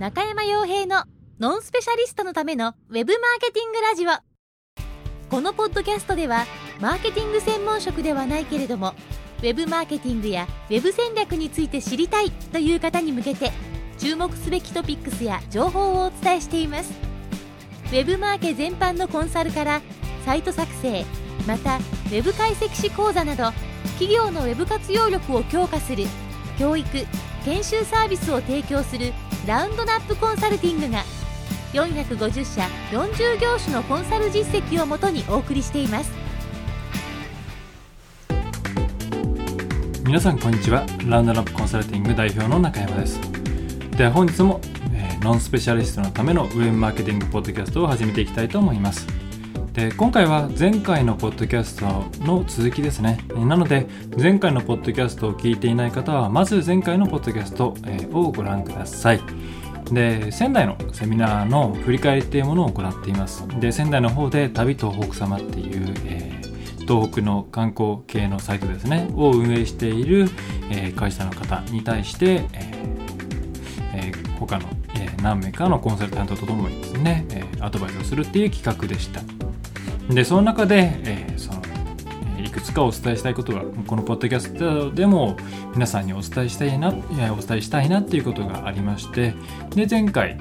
中山洋平のノンスペシャリストのためのウェブマーケティングラジオ。このポッドキャストではマーケティング専門職ではないけれどもウェブマーケティングやウェブ戦略について知りたいという方に向けて注目すべきトピックスや情報をお伝えしています。ウェブマーケ全般のコンサルからサイト作成、またウェブ解析士講座など企業のウェブ活用力を強化する教育・研修サービスを提供するラウンドナップコンサルティングが450社40業種のコンサル実績をもとにお送りしています。 皆さんこんにちは。ラウンドナップコンサルティング代表の中山です。では本日も、ノンスペシャリストのためのウェブマーケティングポッドキャストを始めていきたいと思います。で今回は前回のポッドキャストの続きですね。なので前回のポッドキャストを聞いていない方はまず前回のポッドキャストをご覧ください。で仙台のセミナーの振り返りっていうものを行っています。で仙台の方で旅東北様っていう、東北の観光系のサイトですねを運営している、会社の方に対して、他の、何名かのコンサルタントとともにですね、アドバイスをするっていう企画でした。でその中で、いくつかお伝えしたいことがこのポッドキャストでも皆さんにお伝えしたいなっていうことがありまして、で前回、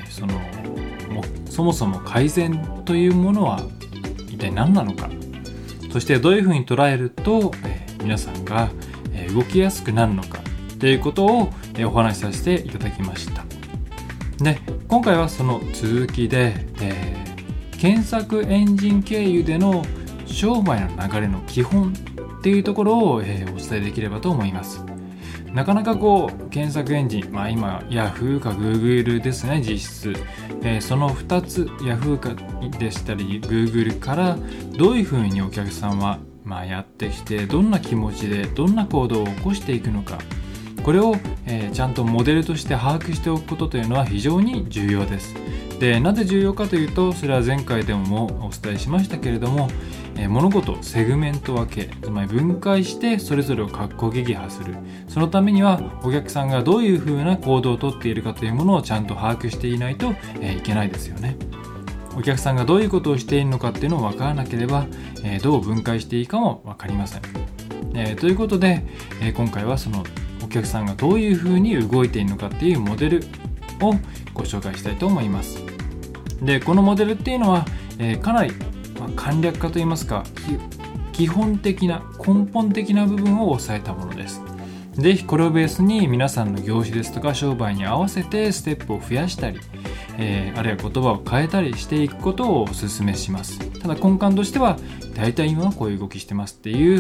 そもそも改善というものは一体何なのか、そしてどういうふうに捉えると、皆さんが、動きやすくなるのかということを、お話しさせていただきました。で今回はその続きで、検索エンジン経由での商売の流れの基本っていうところを、お伝えできればと思います。なかなか検索エンジン、今 Yahoo か Google ですね実質、その2つ Yahoo かでしたり Google からどういうふうにお客さんは、やってきてどんな気持ちでどんな行動を起こしていくのか、これを、ちゃんとモデルとして把握しておくことというのは非常に重要です。でなぜ重要かというと、それは前回でもお伝えしましたけれども、物事をセグメント分け、つまり分解してそれぞれを括弧撃破する。そのためにはお客さんがどういうふうな行動をとっているかというものをちゃんと把握していないと、いけないですよね。お客さんがどういうことをしているのかっていうのを分からなければ、どう分解していいかも分かりません。ということで、今回はそのお客さんがどういうふうに動いているのかっていうモデルをご紹介したいと思います。でこのモデルっていうのは、かなり簡略化といいますか基本的な根本的な部分を抑えたものです。ぜひこれをベースに皆さんの業種ですとか商売に合わせてステップを増やしたり、あるいは言葉を変えたりしていくことをお勧めします。ただ根幹としては大体今はこういう動きしてますっていう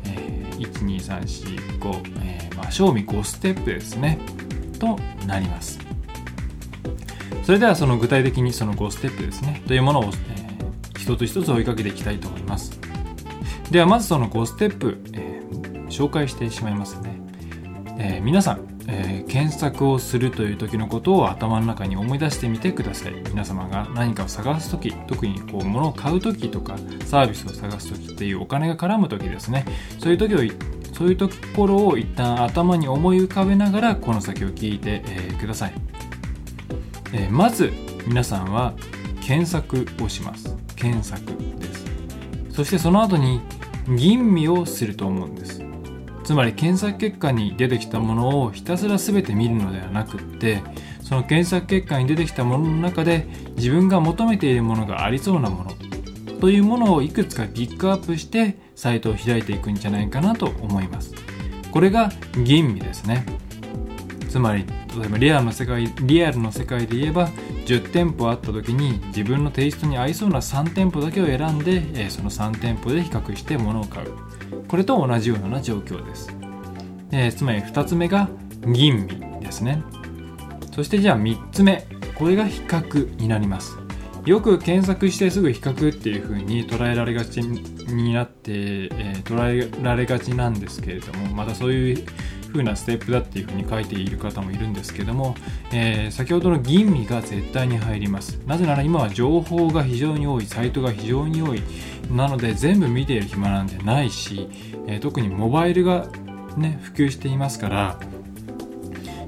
、1,2,3,4,5、賞味5ステップですねとなります。それではその具体的にその5ステップですねというものを、一つ一つ追いかけていきたいと思います。ではまずその5ステップ、紹介してしまいますね。皆さん、検索をするという時のことを頭の中に思い出してみてください。皆様が何かを探す時、特に物を買う時とかサービスを探す時っていうお金が絡む時ですね。そういうところを一旦頭に思い浮かべながらこの先を聞いて、ください。まず皆さんは検索をします。検索です。そしてその後に吟味をすると思うんです。つまり検索結果に出てきたものをひたすら全て見るのではなくって、その検索結果に出てきたものの中で自分が求めているものがありそうなものというものをいくつかピックアップしてサイトを開いていくんじゃないかなと思います。これが吟味ですね。つまり例えばリアルの世界で言えば10店舗あった時に自分のテイストに合いそうな3店舗だけを選んで、その3店舗で比較して物を買う。これと同じような状況です。つまり2つ目が吟味ですね。そしてじゃあ3つ目、これが比較になります。よく検索してすぐ比較っていう風に捉えられがちなんですけれども、またそういう風なステップだっていう風に書いている方もいるんですけども、先ほどの吟味が絶対に入ります。なぜなら今は情報が非常に多い、サイトが非常に多い、なので全部見ている暇なんてないし、特にモバイルがね普及していますから、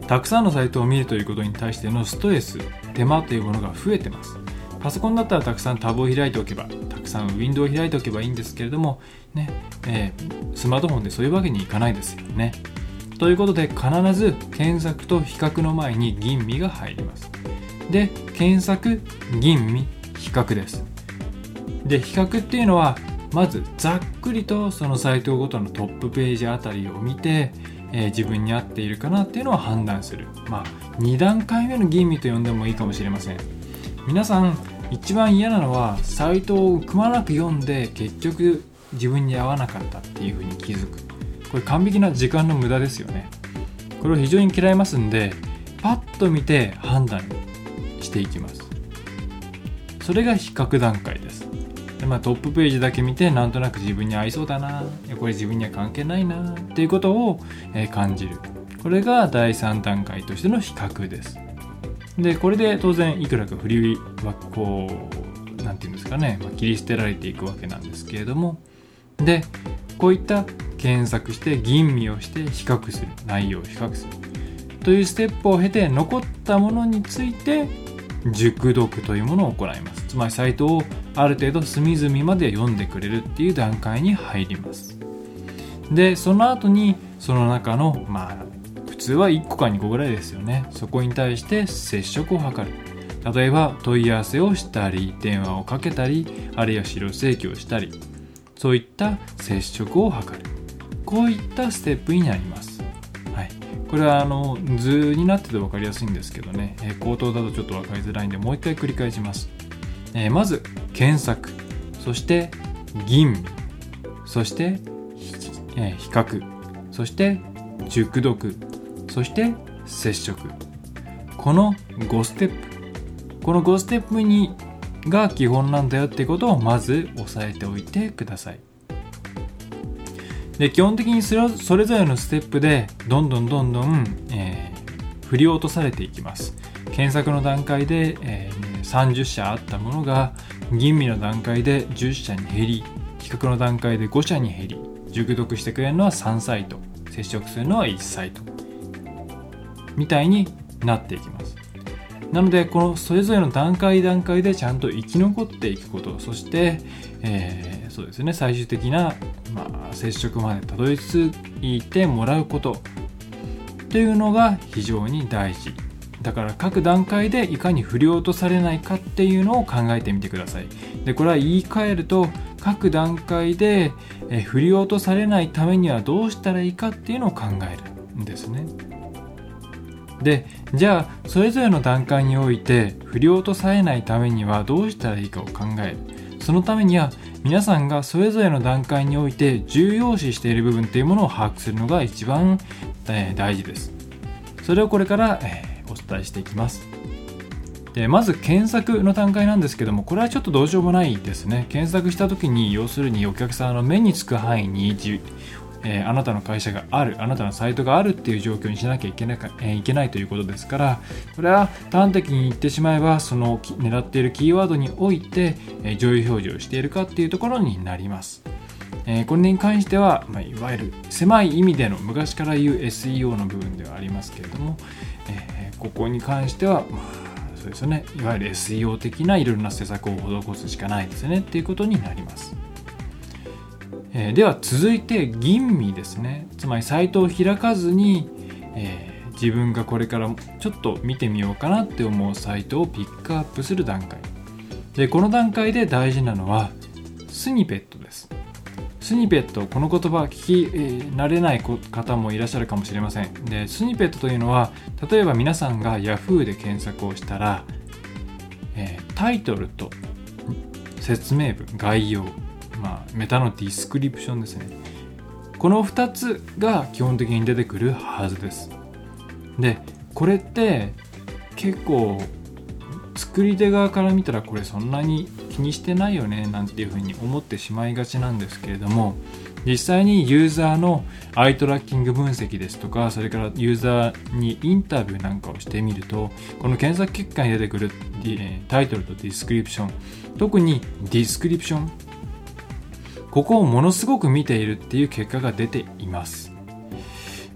たくさんのサイトを見るということに対してのストレス、手間というものが増えてます。パソコンだったらたくさんタブを開いておけば、たくさんウィンドウを開いておけばいいんですけれども、スマートフォンでそういうわけにいかないですよね。ということで必ず検索と比較の前に吟味が入ります。で、検索、吟味、比較です。で、比較っていうのはまずざっくりとそのサイトごとのトップページあたりを見て、自分に合っているかなっていうのを判断する。2段階目の吟味と呼んでもいいかもしれません。皆さん一番嫌なのはサイトをくまなく読んで結局自分に合わなかったっていうふうに気づく。これ完璧な時間の無駄ですよね。これを非常に嫌いますんで、パッと見て判断していきます。それが比較段階です。で、トップページだけ見てなんとなく自分に合いそうだな、これ自分には関係ないなっていうことを感じる。これが第3段階としての比較です。で、これで当然いくらか振りはなんていうんですかね、切り捨てられていくわけなんですけれども、で、こういった検索して吟味をして比較する、内容を比較するというステップを経て、残ったものについて熟読というものを行います。つまりサイトをある程度隅々まで読んでくれるっていう段階に入ります。で、その後にその中の普通は1個か2個ぐらいですよね。そこに対して接触を図る。例えば問い合わせをしたり、電話をかけたり、あるいは資料請求をしたり、そういった接触を図る。こういったステップになります。はい。これは図になってて分かりやすいんですけどね、口頭だとちょっと分かりづらいんでもう一回繰り返します。まず検索、そして吟味、そして比較、そして熟読、そして接触。この5ステップ、この5ステップにが基本なんだよってことをまず押さえておいてください。で、基本的にそれぞれのステップでどんどん振り落とされていきます。検索の段階で、30社あったものが吟味の段階で10社に減り、比較の段階で5社に減り、熟読してくれるのは3サイト、接触するのは1サイトみたいになっていきます。なのでこのそれぞれの段階でちゃんと生き残っていくこと、そして、そうですね、最終的な、接触までたどり着いてもらうことというのが非常に大事だから、各段階でいかに振り落とされないかっていうのを考えてみてください。で、これは言い換えると、各段階で振り落とされないためにはどうしたらいいかっていうのを考えるんですね。で、じゃあそれぞれの段階において振り落とされないためにはどうしたらいいかを考える。そのためには皆さんがそれぞれの段階において重要視している部分っていうものを把握するのが一番大事です。それをこれからお伝えしていきます。で、まず検索の段階なんですけども、これはちょっとどうしようもないですね。検索した時に、要するにお客さんの目につく範囲にあなたの会社がある、あなたのサイトがあるっていう状況にしなきゃいけないということですから、これは端的に言ってしまえば、その狙っているキーワードにおいて上位表示をしているかっていうところになります。これに関しては、いわゆる狭い意味での昔から言う SEO の部分ではありますけれども、ここに関しては、そうですよね、いわゆる SEO 的ないろいろな施策を施すしかないですねっていうことになります。では続いて吟味ですね。つまりサイトを開かずに、自分がこれからちょっと見てみようかなって思うサイトをピックアップする段階で、この段階で大事なのはスニペットです。スニペット、この言葉聞き、慣れない方もいらっしゃるかもしれません。で、スニペットというのは、例えば皆さんが Yahoo で検索をしたら、タイトルと説明文、概要、メタのディスクリプションですね。この2つが基本的に出てくるはずです。で、これって結構作り手側から見たらこれそんなに気にしてないよねなんていうふうに思ってしまいがちなんですけれども、実際にユーザーのアイトラッキング分析ですとか、それからユーザーにインタビューなんかをしてみると、この検索結果に出てくるタイトルとディスクリプション、特にディスクリプション、ここをものすごく見ているっていう結果が出ています。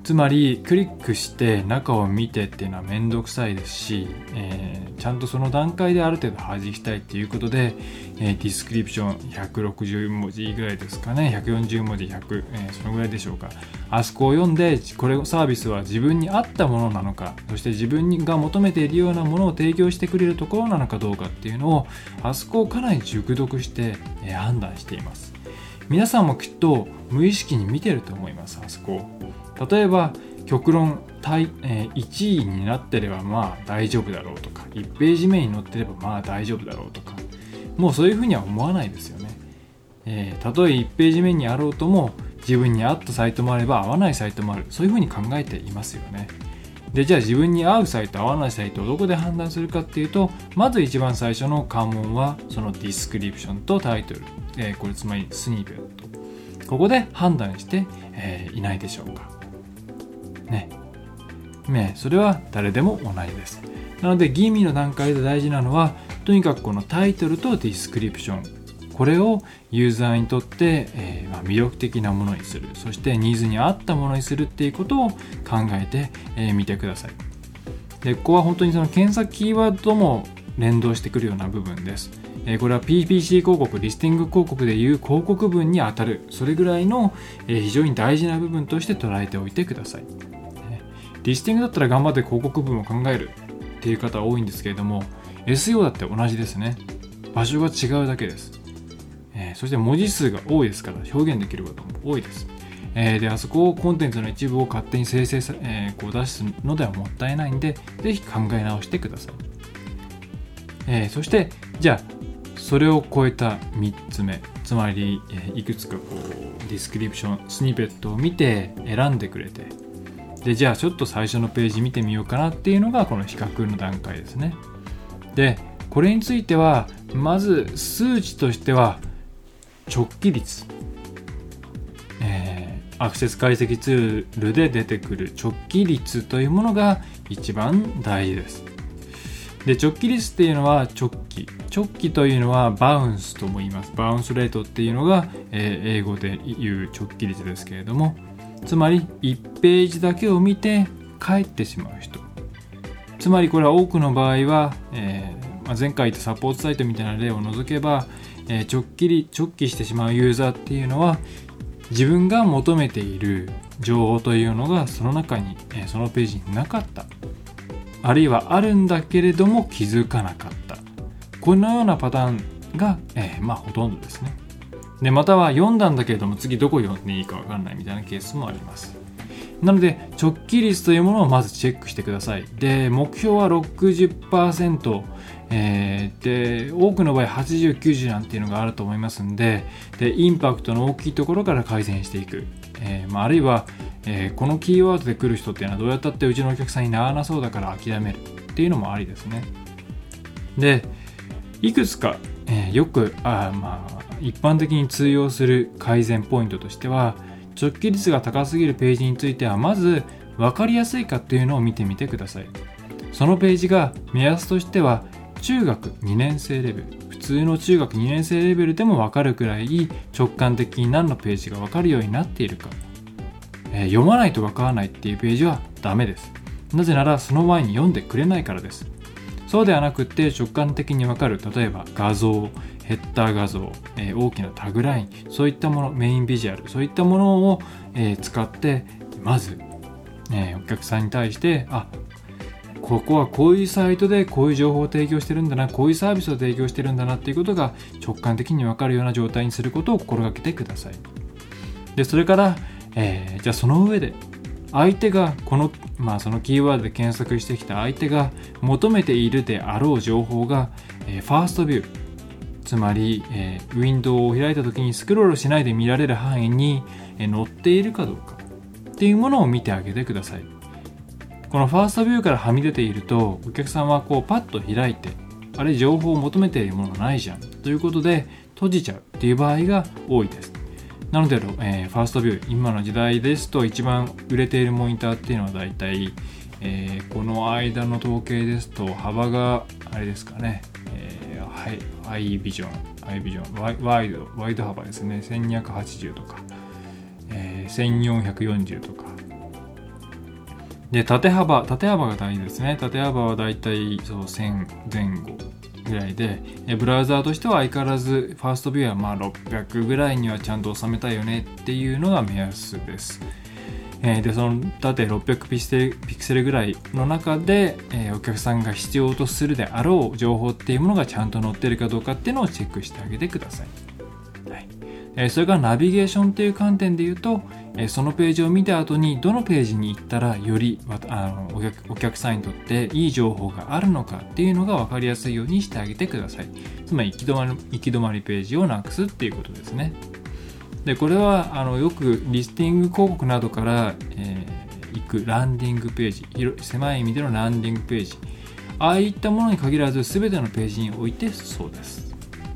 つまりクリックして中を見てっていうのはめんどくさいですし、ちゃんとその段階である程度弾きたいっていうことで、ディスクリプション160文字ぐらいですかね、140文字100、そのぐらいでしょうか。あそこを読んで、これサービスは自分に合ったものなのか、そして自分が求めているようなものを提供してくれるところなのかどうかっていうのを、あそこをかなり熟読して、判断しています。皆さんもきっと無意識に見てると思います。あそこ例えば極論1位になってればまあ大丈夫だろうとか、1ページ目に載ってればまあ大丈夫だろうとか、もうそういうふうには思わないですよね。たとえ1ページ目にあろうとも、自分に合ったサイトもあれば合わないサイトもある、そういうふうに考えていますよね。で、じゃあ自分に合うサイト合わないサイトをどこで判断するかっていうと、まず一番最初の関門はそのディスクリプションとタイトル、これつまりスニーペット、ここで判断して、いないでしょうかね。それは誰でも同じです。なので吟味の段階で大事なのは、とにかくこのタイトルとディスクリプション、これをユーザーにとって、魅力的なものにする、そしてニーズに合ったものにするっていうことを考えてみてください。で、ここは本当にその検索キーワードとも連動してくるような部分です。これは PPC 広告、リスティング広告でいう広告文に当たる、それぐらいの非常に大事な部分として捉えておいてください。リスティングだったら頑張って広告文を考えるっていう方多いんですけれども、 SEO だって同じですね。場所が違うだけです。そして文字数が多いですから表現できることも多いです。で、あそこをコンテンツの一部を勝手に生成こう出すのではもったいないんで、ぜひ考え直してください。そしてじゃあそれを超えた3つ目、つまり、いくつかこうディスクリプション、スニペットを見て選んでくれて、で、じゃあちょっと最初のページ見てみようかなっていうのがこの比較の段階ですね。で、これについてはまず数値としては直帰率、アクセス解析ツールで出てくる直帰率というものが一番大事です。で、直帰率っていうのは直帰というのはバウンスとも言います。バウンスレートっていうのが、英語で言う直帰率ですけれども、つまり1ページだけを見て帰ってしまう人、つまりこれは多くの場合は、前回言ったサポートサイトみたいな例を除けば、直帰してしまうユーザーっていうのは、自分が求めている情報というのがその中に、そのページになかった、あるいはあるんだけれども気づかなかった、このようなパターンが、ほとんどですね。で、または読んだんだけれども次どこ読んでいいか分からないみたいなケースもあります。なので直帰率というものをまずチェックしてください。で、目標は 60%、で、多くの場合80、90なんていうのがあると思いますんで、インパクトの大きいところから改善していく、あるいは、このキーワードで来る人っていうのはどうやったってうちのお客さんにならなそうだから諦めるっていうのもありですね。で、いくつか、よく一般的に通用する改善ポイントとしては、直帰率が高すぎるページについてはまず分かりやすいかっていうのを見てみてください。そのページが目安としては中学2年生レベル、普通の中学2年生レベルでも分かるくらい直感的に何のページが分かるようになっているか、読まないと分からないっていうページはダメです。なぜならその前に読んでくれないからです。そうではなくって直感的に分かる、例えば画像、ヘッダー画像、大きなタグライン、そういったもの、メインビジュアル、そういったものを、使ってまず、お客さんに対して、ここはこういうサイトでこういう情報を提供してるんだな、こういうサービスを提供してるんだなっていうことが直感的に分かるような状態にすることを心がけてください。で、それから、じゃあその上で相手がそのキーワードで検索してきた相手が求めているであろう情報が、ファーストビュー、つまり、ウィンドウを開いた時にスクロールしないで見られる範囲に、載っているかどうかっていうものを見てあげてください。このファーストビューからはみ出ていると、お客さんはこうパッと開いて、あれ情報を求めているものないじゃんということで閉じちゃうっていう場合が多いです。なので、ファーストビュー、今の時代ですと一番売れているモニターっていうのはだいたい、この間の統計ですと幅があれですかね、ハイビジョン、ワイド幅ですね、1280とか、1440とか、 で、縦幅が大事ですね。縦幅はだいたい1000前後ぐらいで、ブラウザーとしては相変わらずファーストビューは600ぐらいにはちゃんと収めたいよねっていうのが目安です。で、その縦600ピクセルぐらいの中で、お客さんが必要とするであろう情報っていうものがちゃんと載ってるかどうかっていうのをチェックしてあげてください。はい。それからナビゲーションという観点で言うと、そのページを見た後にどのページに行ったらよりお客さんにとっていい情報があるのかっていうのが分かりやすいようにしてあげてください。つまり行き止まりページをなくすっていうことですね。で、これはよくリスティング広告などから、行くランディングページ、狭い意味でのランディングページ、ああいったものに限らず全てのページにおいてそうです。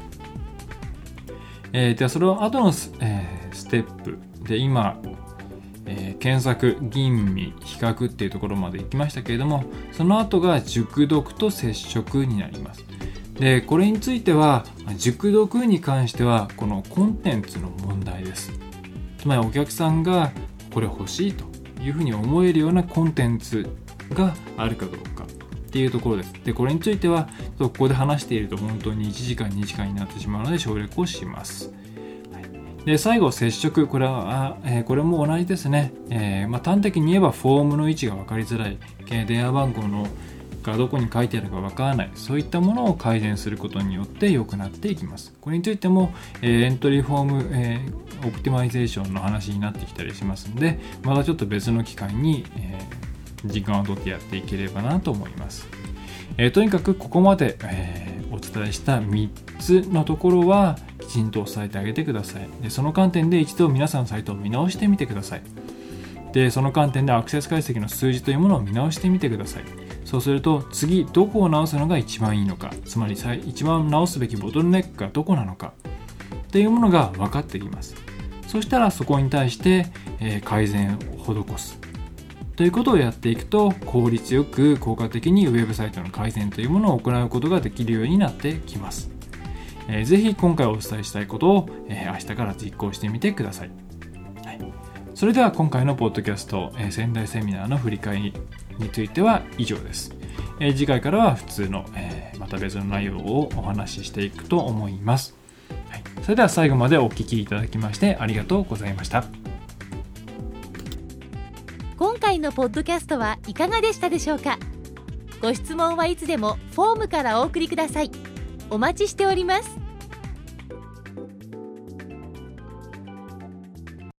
ではその後の、ステップで今、検索、吟味、比較っていうところまで行きましたけれども、その後が熟読と接触になります。で、これについては熟読に関してはこのコンテンツの問題です。つまりお客さんがこれ欲しいというふうに思えるようなコンテンツがあるかどうかっていうところです。で、これについてはここで話していると本当に1時間2時間になってしまうので省略をします。で、最後接触、これも同じですね。端的に言えばフォームの位置が分かりづらい、電話番号のがどこに書いてあるか分からない、そういったものを改善することによって良くなっていきます。これについても、エントリーフォーム、オプティマイゼーションの話になってきたりしますので、またちょっと別の機会に、時間をとってやっていければなと思います。とにかくここまで、お伝えした3つのところはきちんと押さえてあげてください。で、その観点で一度皆さんのサイトを見直してみてください。で、その観点でアクセス解析の数字というものを見直してみてください。そうすると次どこを直すのが一番いいのか、つまり一番直すべきボトルネックがどこなのかっていうものが分かってきます。そしたらそこに対して、改善を施すということをやっていくと、効率よく効果的にウェブサイトの改善というものを行うことができるようになってきます。ぜひ今回お伝えしたいことを、明日から実行してみてください。はい、それでは今回のポッドキャスト、仙台セミナーの振り返りについては以上です。次回からは普通の、また別の内容をお話ししていくと思います。はい、それでは最後までお聞きいただきましてありがとうございました。 今回のポッドキャストはいかがでしたでしょうか。ご質問はいつでもフォームからお送りください。お待ちしております。